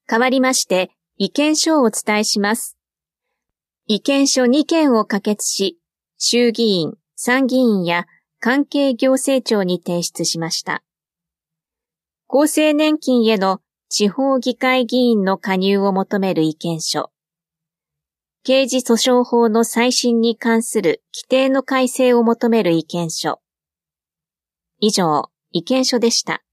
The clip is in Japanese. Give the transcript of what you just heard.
代わりまして、意見書をお伝えします。意見書2件を可決し、衆議院、参議院や関係行政庁に提出しました。厚生年金への地方議会議員の加入を求める意見書。刑事訴訟法の再審に関する規定の改正を求める意見書。以上、意見書でした。